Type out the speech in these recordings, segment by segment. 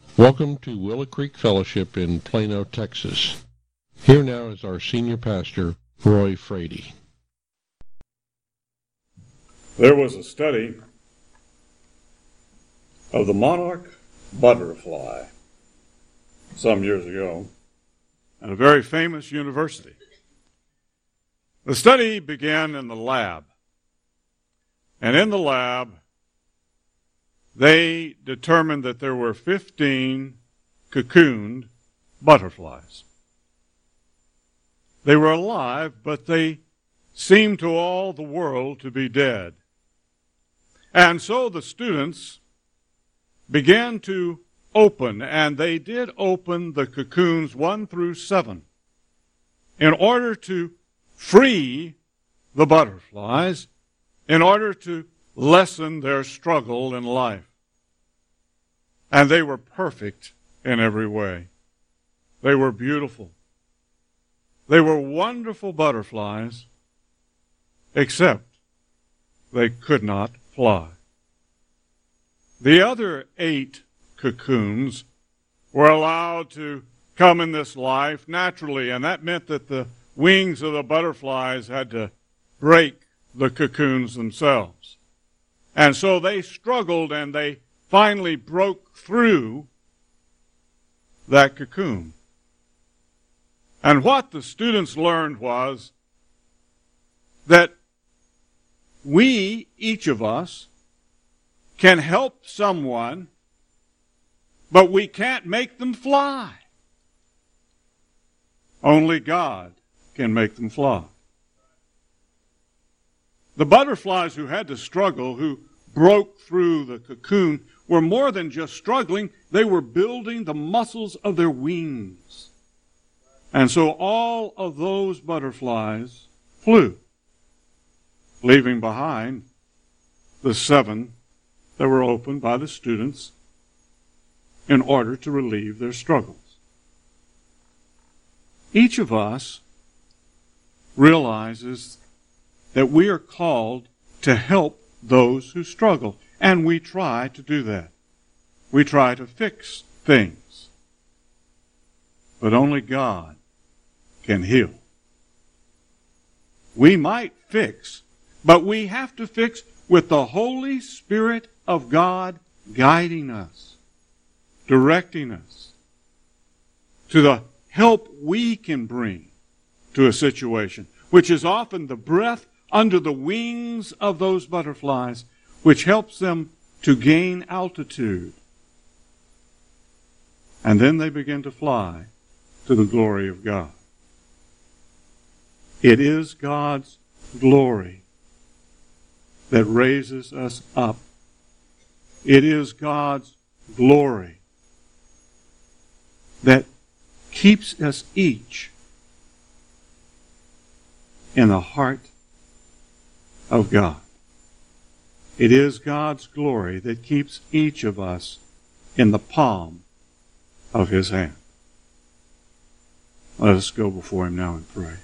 Welcome to Willow Creek Fellowship in Plano, Texas. Here now is our senior pastor, Roy Frady. There was a study of the monarch butterfly some years ago at a very famous university. The study began in the lab, and in the lab they determined that there were 15 cocooned butterflies. They were alive, but they seemed to all the world to be dead. And so the students began to open, and they did open the cocoons 1 through 7 in order to free the butterflies, in order to lessen their struggle in life. And they were perfect in every way. They were beautiful. They were wonderful butterflies, except they could not fly. The other 8 cocoons were allowed to come in this life naturally, and that meant that the wings of the butterflies had to break the cocoons themselves. And so they struggled, and they finally broke through that cocoon. And what the students learned was that we, each of us, can help someone, but we can't make them fly. Only God can make them fly. The butterflies who had to struggle, who broke through the cocoon, were more than just struggling. They were building the muscles of their wings. And so all of those butterflies flew, leaving behind the 7 that were opened by the students in order to relieve their struggles. Each of us realizes that we are called to help those who struggle, and we try to do that. We try to fix things, but only God can heal. We might fix, but we have to fix with the Holy Spirit of God guiding us, directing us to the help we can bring to a situation, which is often the breath under the wings of those butterflies, which helps them to gain altitude. And then they begin to fly to the glory of God. It is God's glory that raises us up. It is God's glory that keeps us each in the heart of God. It is God's glory that keeps each of us in the palm of His hand. Let us go before Him now and pray.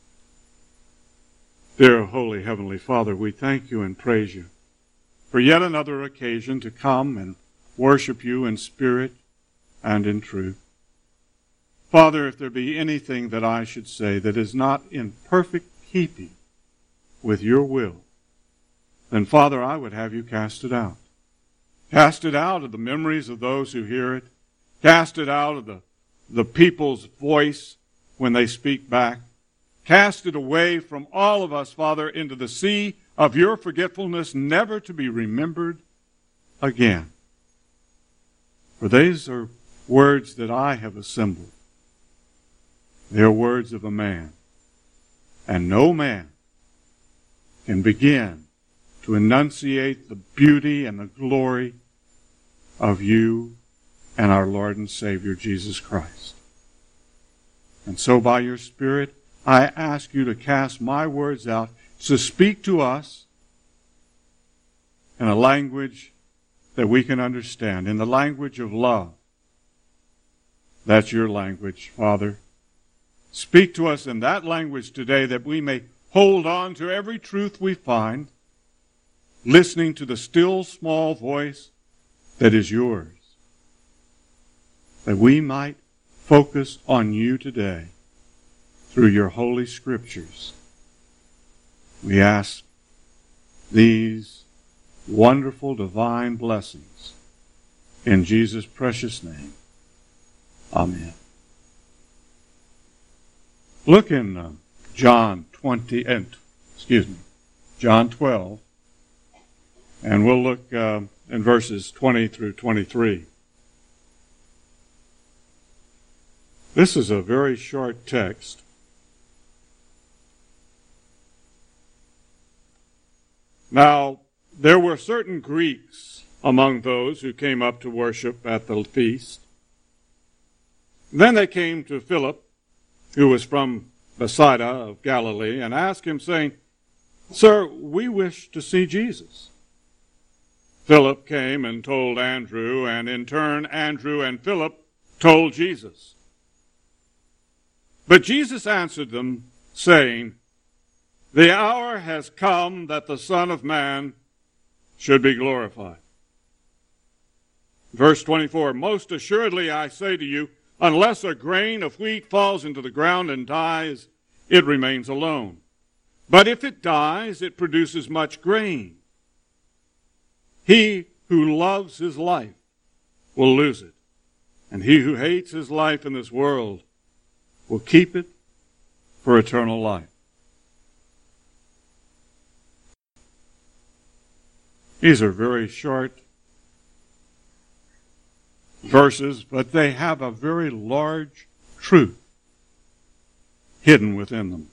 Dear Holy Heavenly Father, we thank You and praise You for yet another occasion to come and worship You in spirit and in truth. Father, if there be anything that I should say that is not in perfect keeping with Your will, then, Father, I would have You cast it out. Cast it out of the memories of those who hear it. Cast it out of the people's voice when they speak back. Cast it away from all of us, Father, into the sea of Your forgetfulness, never to be remembered again. For these are words that I have assembled. They are words of a man. And no man can begin to enunciate the beauty and the glory of You and our Lord and Savior, Jesus Christ. And so by Your Spirit, I ask You to cast my words out, to speak to us in a language that we can understand, in the language of love. That's Your language, Father. Speak to us in that language today that we may hold on to every truth we find, listening to the still small voice that is Yours. that we might focus on you today through your holy scriptures. We ask these wonderful divine blessings in Jesus' precious name. Amen. Look in John 12, and we'll look in verses 20 through 23. This is a very short text. Now, there were certain Greeks among those who came up to worship at the feast. Then they came to Philip, who was from Bethsaida of Galilee, and asked him, saying, Sir, we wish to see Jesus. Philip came and told Andrew, and in turn Andrew and Philip told Jesus. But Jesus answered them, saying, The hour has come that the Son of Man should be glorified. Verse 24, Most assuredly I say to you, unless a grain of wheat falls into the ground and dies, it remains alone. But if it dies, it produces much grain. He who loves his life will lose it, and he who hates his life in this world will keep it for eternal life. These are very short verses, but they have a very large truth hidden within them.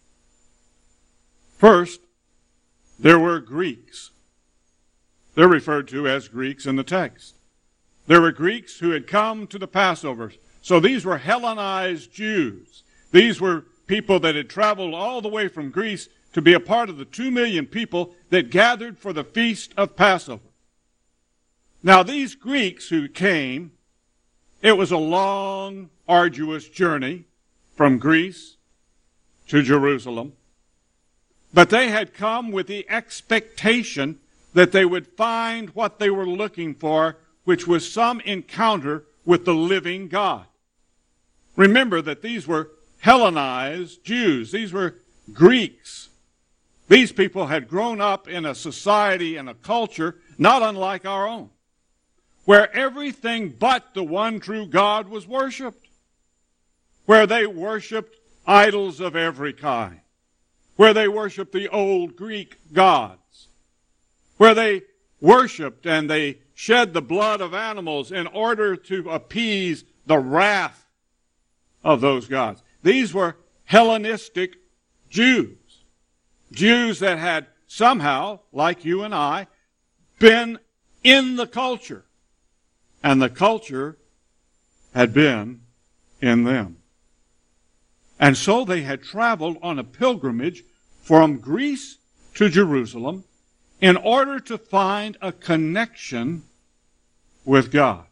First, there were Greeks. They're referred to as Greeks in the text. There were Greeks who had come to the Passover. So these were Hellenized Jews. These were people that had traveled all the way from Greece to be a part of the 2 million people that gathered for the feast of Passover. Now these Greeks who came, it was a long, arduous journey from Greece to Jerusalem. But they had come with the expectation that they would find what they were looking for, which was some encounter with the living God. Remember that these were Hellenized Jews. These were Greeks. These people had grown up in a society and a culture not unlike our own, where everything but the one true God was worshipped, where they worshipped idols of every kind, where they worshipped the old Greek gods, where they worshipped and they shed the blood of animals in order to appease the wrath of those gods. These were Hellenistic Jews. Jews that had somehow, like you and I, been in the culture. And the culture had been in them. And so they had traveled on a pilgrimage from Greece to Jerusalem in order to find a connection with God.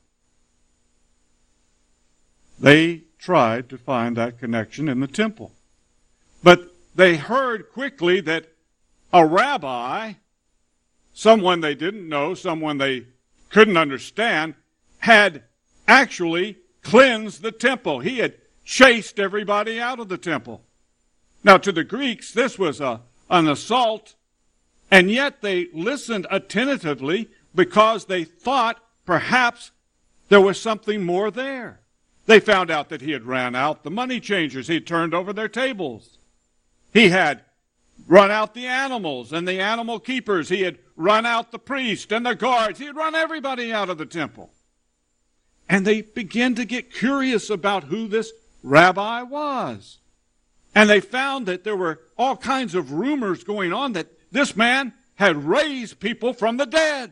They tried to find that connection in the temple. But they heard quickly that a rabbi, someone they didn't know, someone they couldn't understand, had actually cleansed the temple. He had chased everybody out of the temple. Now, to the Greeks, this was an assault, and yet they listened attentively because they thought perhaps there was something more there. They found out that he had ran out the money changers. He had turned over their tables. He had run out the animals and the animal keepers. He had run out the priest and the guards. He had run everybody out of the temple. And they began to get curious about who this rabbi was. And they found that there were all kinds of rumors going on that this man had raised people from the dead.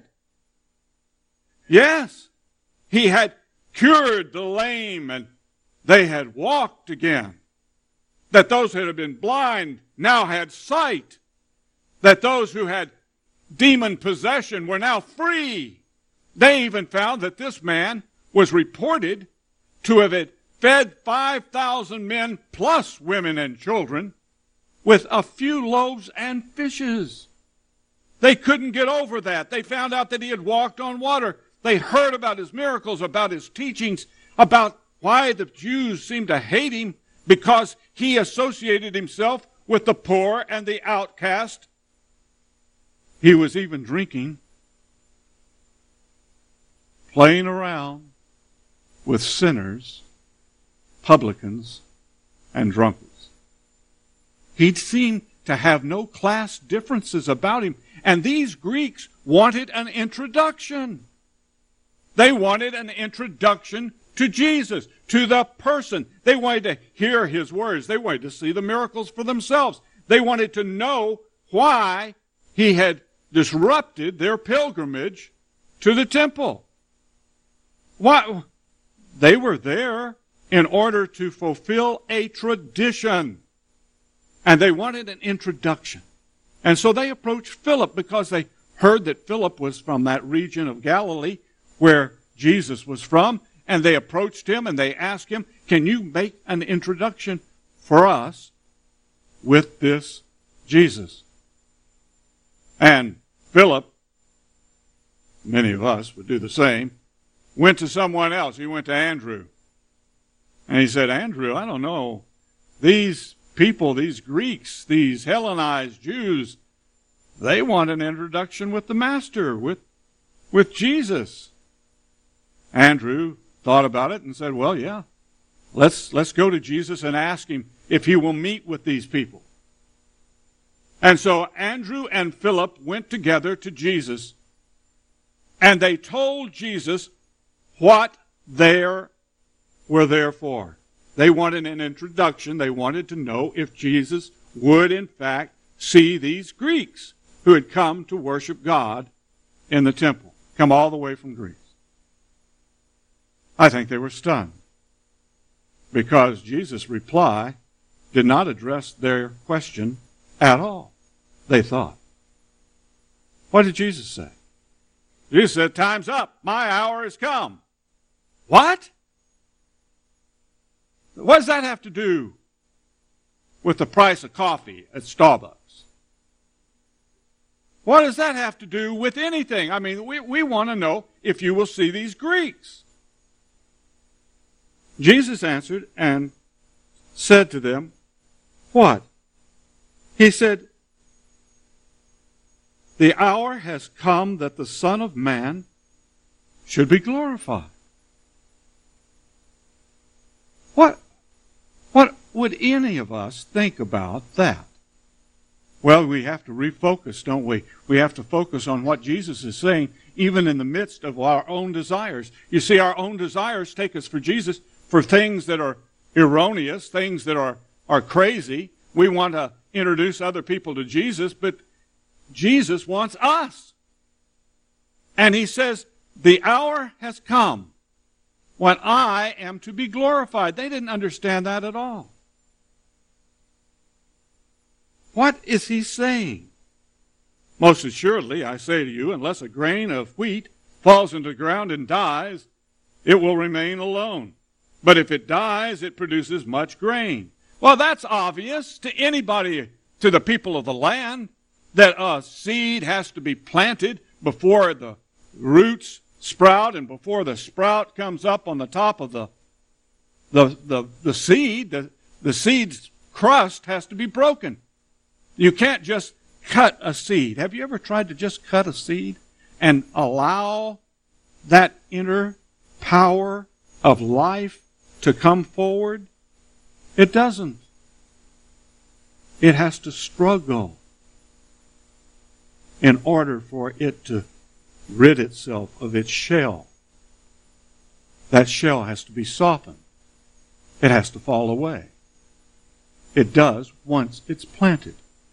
Yes, he had cured the lame and they had walked again. That those who had been blind now had sight. That those who had demon possession were now free. They even found that this man was reported to have fed 5,000 men plus women and children with a few loaves and fishes. They couldn't get over that. They found out that he had walked on water. They heard about his miracles, about his teachings. about why the Jews seemed to hate him because he associated himself with the poor and the outcast. He was even drinking, playing around with sinners, publicans, and drunkards. He seemed to have no class differences about him. And these Greeks wanted an introduction. They wanted an introduction to Jesus, to the person. They wanted to hear his words. They wanted to see the miracles for themselves. They wanted to know why he had disrupted their pilgrimage to the temple. Why? They were there in order to fulfill a tradition. And they wanted an introduction. And so they approached Philip because they heard that Philip was from that region of Galilee where Jesus was from. And they approached him and they asked him, can you make an introduction for us with this Jesus? And Philip, many of us would do the same, went to someone else. He went to Andrew. And he said, Andrew, I don't know. These people, these Greeks, these Hellenized Jews, they want an introduction with the Master, with Jesus. Andrew thought about it and said, well, yeah, let's go to Jesus and ask him if he will meet with these people. And so Andrew and Philip went together to Jesus, and they told Jesus what they were there for. They wanted an introduction. They wanted to know if Jesus would, in fact, see these Greeks who had come to worship God in the temple, come all the way from Greece. I think they were stunned because Jesus' reply did not address their question at all, they thought. What did Jesus say? Jesus said, time's up. My hour has come. What? What does that have to do with the price of coffee at Starbucks? What does that have to do with anything? I mean, we want to know if you will see these Greeks. Jesus answered and said to them, what? He said, the hour has come that the Son of Man should be glorified. What would any of us think about that? Well, we have to refocus, don't we? We have to focus on what Jesus is saying, even in the midst of our own desires. You see, our own desires take us for Jesus for things that are erroneous, things that are crazy. We want to introduce other people to Jesus, but Jesus wants us. And he says, the hour has come when I am to be glorified. They didn't understand that at all. What is he saying? Most assuredly, I say to you, unless a grain of wheat falls into the ground and dies, it will remain alone. But if it dies, it produces much grain. Well, that's obvious to anybody, to the people of the land, that a seed has to be planted before the roots sprout and before the sprout comes up on the top of the seed. The seed's crust has to be broken. You can't just cut a seed. Have you ever tried to just cut a seed and allow that inner power of life to come forward? It doesn't. It has to struggle in order for it to rid itself of its shell. That shell has to be softened. It has to fall away. It does once it's planted.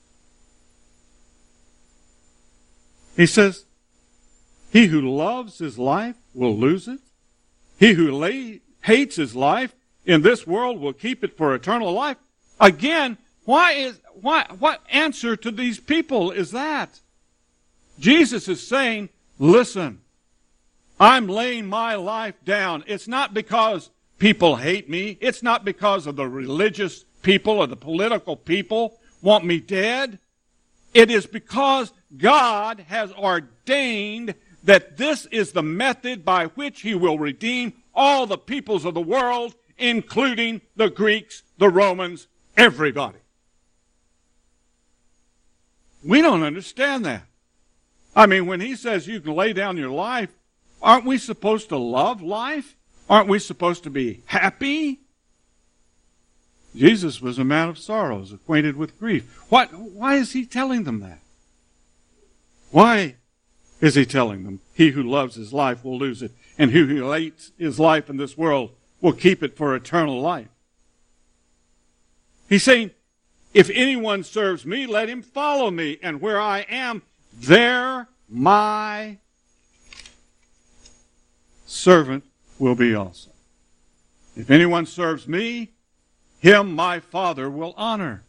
He says, he who loves his life will lose it. He who hates his life in this world will keep it for eternal life. Again, what answer to these people is that? Jesus is saying, listen, I'm laying my life down. It's not because people hate me. It's not because of the religious people or the political people want me dead. It is because God has ordained that this is the method by which he will redeem all the peoples of the world, including the Greeks, the Romans, everybody. We don't understand that. I mean, when he says you can lay down your life, aren't we supposed to love life? Aren't we supposed to be happy? Jesus was a man of sorrows, acquainted with grief. Why is he telling them that? Why is he telling them, he who loves his life will lose it, and he who hates his life in this world will keep it for eternal life? He's saying, if anyone serves me, let him follow me, and where I am, there my servant will be also. If anyone serves me, him my Father will honor.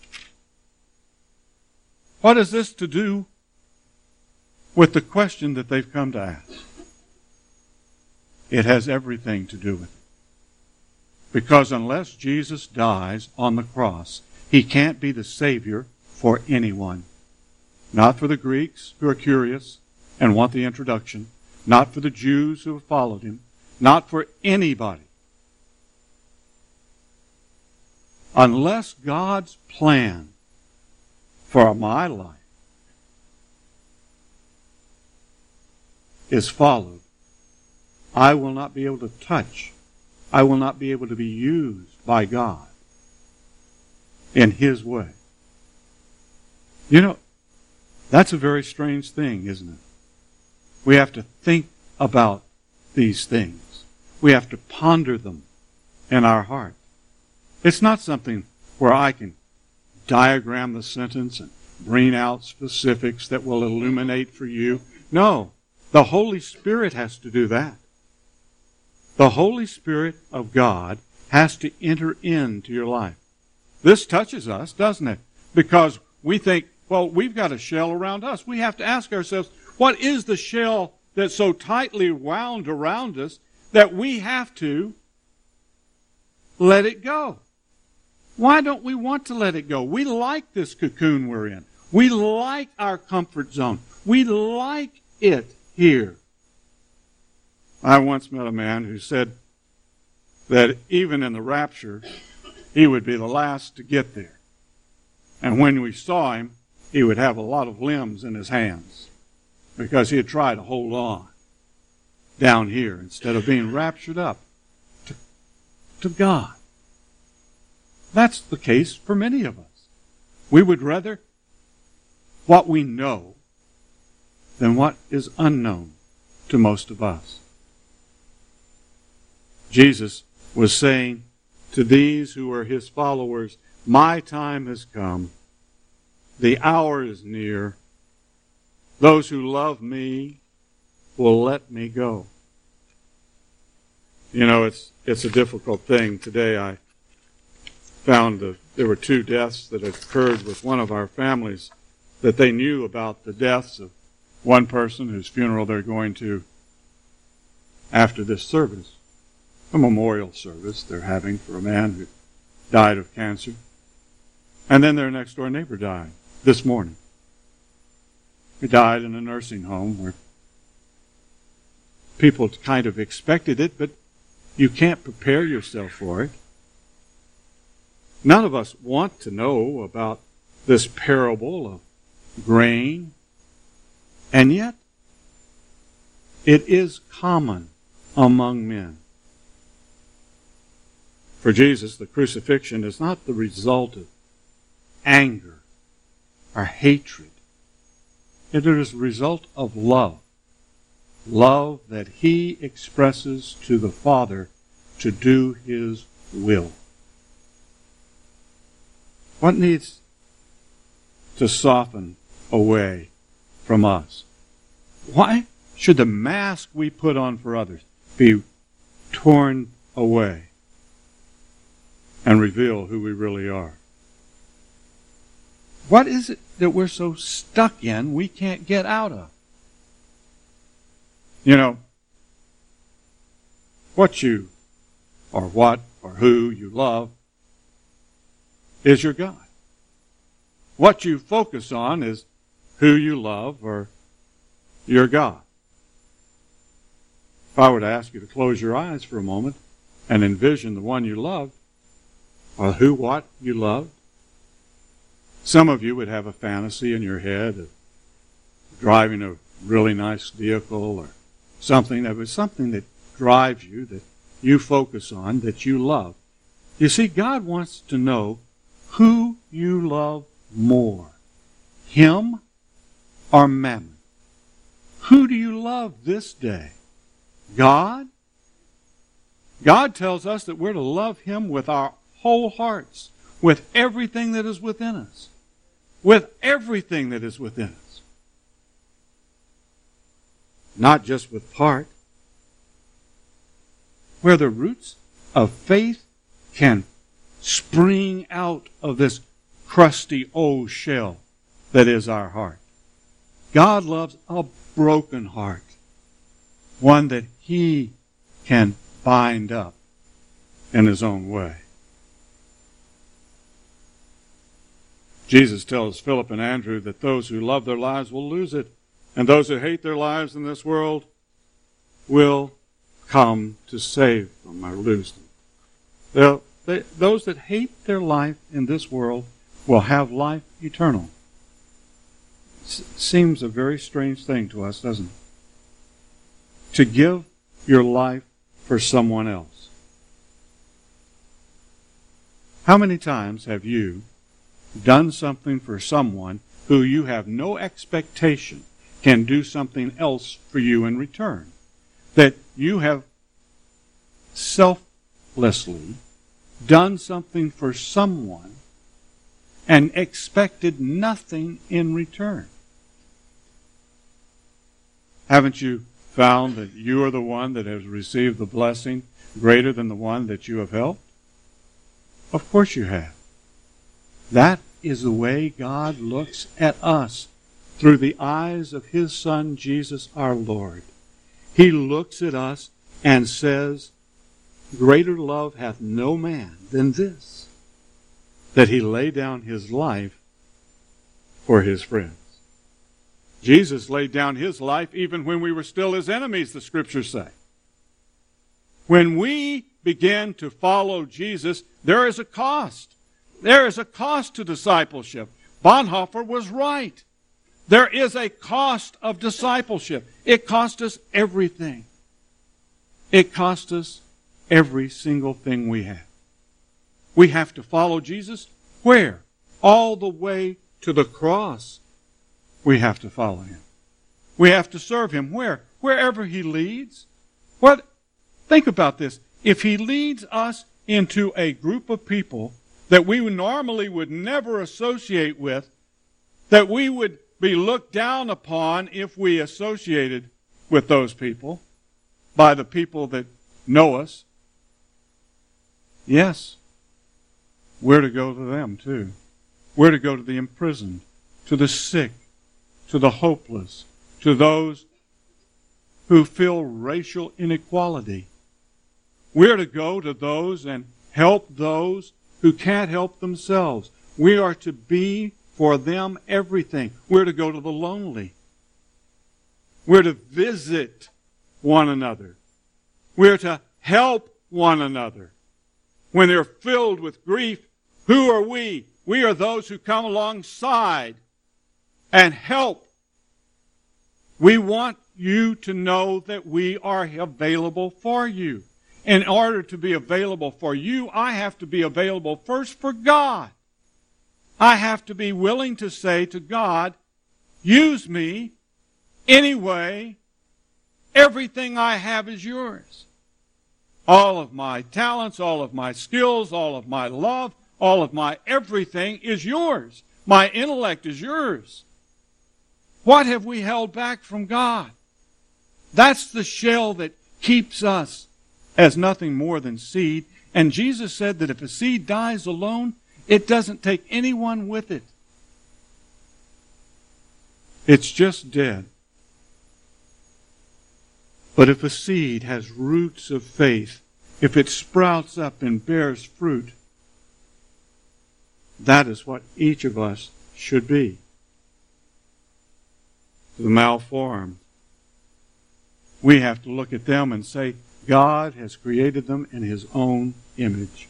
What is this to do with the question that they've come to ask? It has everything to do with it. Because unless Jesus dies on the cross, he can't be the Savior for anyone. Not for the Greeks who are curious and want the introduction. Not for the Jews who have followed him. Not for anybody. Unless God's plan for my life is followed, I will not be able to touch. I will not be able to be used by God in his way. You know, that's a very strange thing, isn't it? We have to think about these things. We have to ponder them in our heart. It's not something where I can diagram the sentence and bring out specifics that will illuminate for you. No, the Holy Spirit has to do that. The Holy Spirit of God has to enter into your life. This touches us, doesn't it? Because we think, well, we've got a shell around us. We have to ask ourselves, what is the shell that's so tightly wound around us that we have to let it go? Why don't we want to let it go? We like this cocoon we're in. We like our comfort zone. We like it here. I once met a man who said that even in the rapture, he would be the last to get there. And when we saw him, he would have a lot of limbs in his hands because he had tried to hold on down here instead of being raptured up to God. That's the case for many of us. We would rather what we know than what is unknown to most of us. Jesus was saying to these who are his followers, my time has come. The hour is near. Those who love me will let me go. You know, it's a difficult thing. Today I found there were 2 deaths that had occurred with one of our families that they knew about the deaths of one person whose funeral they're going to after this service. A memorial service they're having for a man who died of cancer. And then their next door neighbor died this morning. He died in a nursing home where people kind of expected it, but you can't prepare yourself for it. None of us want to know about this parable of grain, and yet it is common among men. For Jesus, the crucifixion is not the result of anger or hatred. It is a result of love. Love that he expresses to the Father to do his will. What needs to soften away from us? Why should the mask we put on for others be torn away and reveal who we really are? What is it that we're so stuck in we can't get out of? You know, what you or what or who you love is your God. What you focus on is who you love or your God. If I were to ask you to close your eyes for a moment and envision the one you loved, or who, what you loved, some of you would have a fantasy in your head of driving a really nice vehicle or something that drives you, that you focus on, that you love. You see, God wants to know who you love more, Him or Mammon. Who do you love this day? God? God tells us that we're to love Him with our whole hearts, with everything that is within us. With everything that is within us. Not just with part. Where the roots of faith can spring out of this crusty old shell that is our heart. God loves a broken heart. One that He can bind up in His own way. Jesus tells Philip and Andrew that those who love their lives will lose it, and those who hate their lives in this world will come to save them or lose them. Those that hate their life in this world will have life eternal. Seems a very strange thing to us, doesn't it? To give your life for someone else. How many times have you done something for someone who you have no expectation can do something else for you in return? That you have selflessly done something for someone and expected nothing in return. Haven't you found that you are the one that has received the blessing greater than the one that you have helped? Of course you have. That is the way God looks at us through the eyes of His Son, Jesus our Lord. He looks at us and says, greater love hath no man than this, that He lay down His life for His friends. Jesus laid down His life even when we were still His enemies, the Scriptures say. When we begin to follow Jesus, there is a cost. There is a cost to discipleship. Bonhoeffer was right. There is a cost of discipleship. It cost us everything. It cost us every single thing we have. We have to follow Jesus. Where? All the way to the cross. We have to follow Him. We have to serve Him. Where? Wherever He leads. Think about this. If He leads us into a group of people that we normally would never associate with, that we would be looked down upon if we associated with those people, by the people that know us, yes, we're to go to them too. We're to go to the imprisoned, to the sick, to the hopeless, to those who feel racial inequality. We're to go to those and help those who can't help themselves. We are to be for them everything. We're to go to the lonely. We're to visit one another. We're to help one another. When they're filled with grief, who are we? We are those who come alongside and help. We want you to know that we are available for you. In order to be available for you, I have to be available first for God. I have to be willing to say to God, use me anyway. Everything I have is yours. All of my talents, all of my skills, all of my love, all of my everything is yours. My intellect is yours. What have we held back from God? That's the shell that keeps us as nothing more than seed. And Jesus said that if a seed dies alone, it doesn't take anyone with it. It's just dead. But if a seed has roots of faith, if it sprouts up and bears fruit, that is what each of us should be. To the malformed, we have to look at them and say, God has created them in His own image.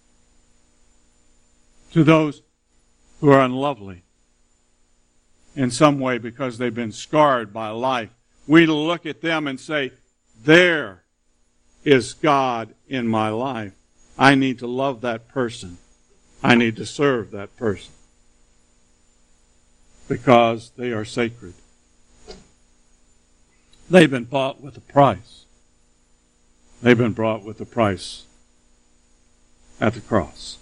To those who are unlovely in some way because they've been scarred by life, we look at them and say, there is God in my life. I need to love that person. I need to serve that person because they are sacred. They've been bought with a price. They've been brought with a price at the cross.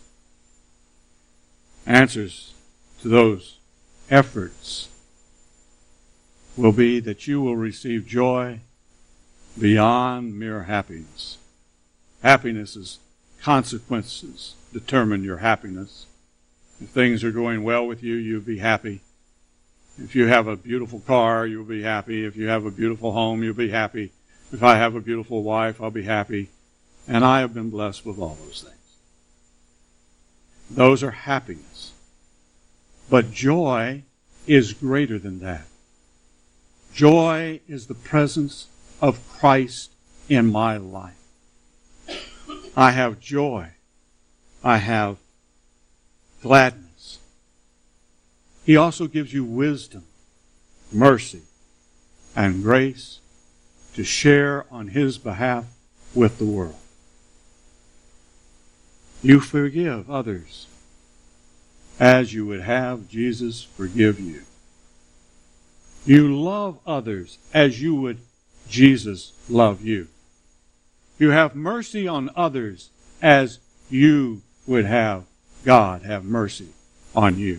Answers to those efforts will be that you will receive joy beyond mere happiness. Happiness's consequences determine your happiness. If things are going well with you, you'll be happy. If you have a beautiful car, you'll be happy. If you have a beautiful home, you'll be happy. If I have a beautiful wife, I'll be happy. And I have been blessed with all those things. Those are happiness. But joy is greater than that. Joy is the presence of Christ in my life. I have joy. I have gladness. He also gives you wisdom, mercy, and grace to share on His behalf with the world. You forgive others as you would have Jesus forgive you. You love others as you would Jesus love you. You have mercy on others as you would have God have mercy on you.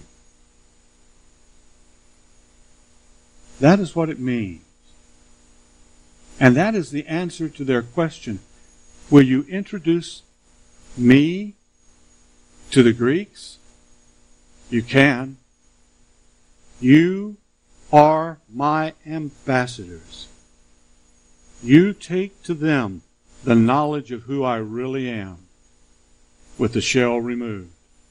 That is what it means. And that is the answer to their question. Will you introduce me to the Greeks? You can. You are my ambassadors. You take to them the knowledge of who I really am with the shell removed.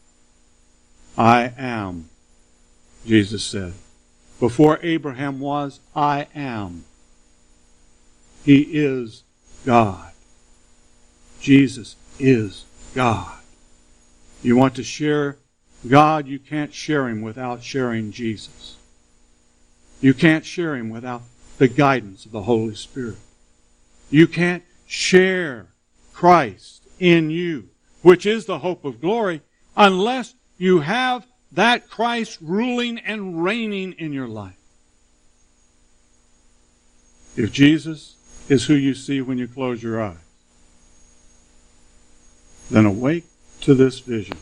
I am, Jesus said. Before Abraham was, I am. He is God. Jesus is God. You want to share God, you can't share Him without sharing Jesus. You can't share Him without the guidance of the Holy Spirit. You can't share Christ in you, which is the hope of glory, unless you have that Christ ruling and reigning in your life. If Jesus is who you see when you close your eyes, then awake to this vision.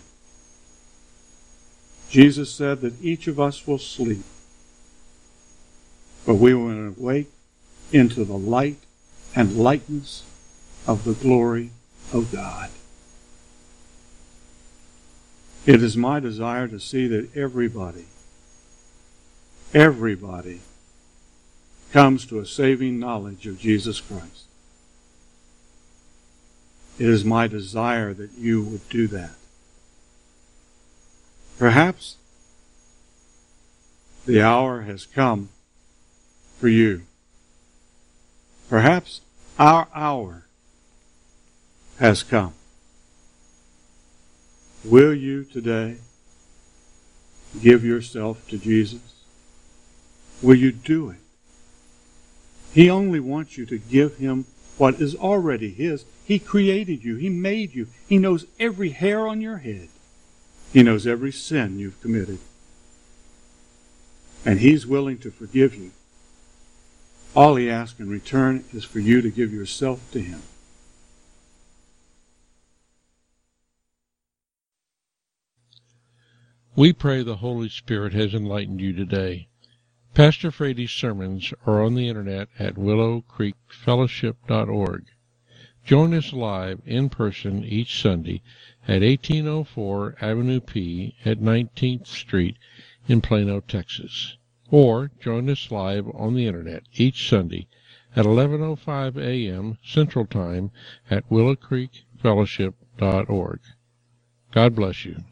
Jesus said that each of us will sleep, but we will awake into the light and lightness of the glory of God. It is my desire to see that everybody comes to a saving knowledge of Jesus Christ. It is my desire that you would do that. Perhaps the hour has come for you. Perhaps our hour has come. Will you today give yourself to Jesus? Will you do it? He only wants you to give Him what is already His. He created you. He made you. He knows every hair on your head. He knows every sin you've committed. And He's willing to forgive you. All He asks in return is for you to give yourself to Him. We pray the Holy Spirit has enlightened you today. Pastor Frady's sermons are on the internet at willowcreekfellowship.org. Join us live in person each Sunday at 1804 Avenue P at 19th Street in Plano, Texas. Or join us live on the internet each Sunday at 11:05 a.m. Central Time at willowcreekfellowship.org. God bless you.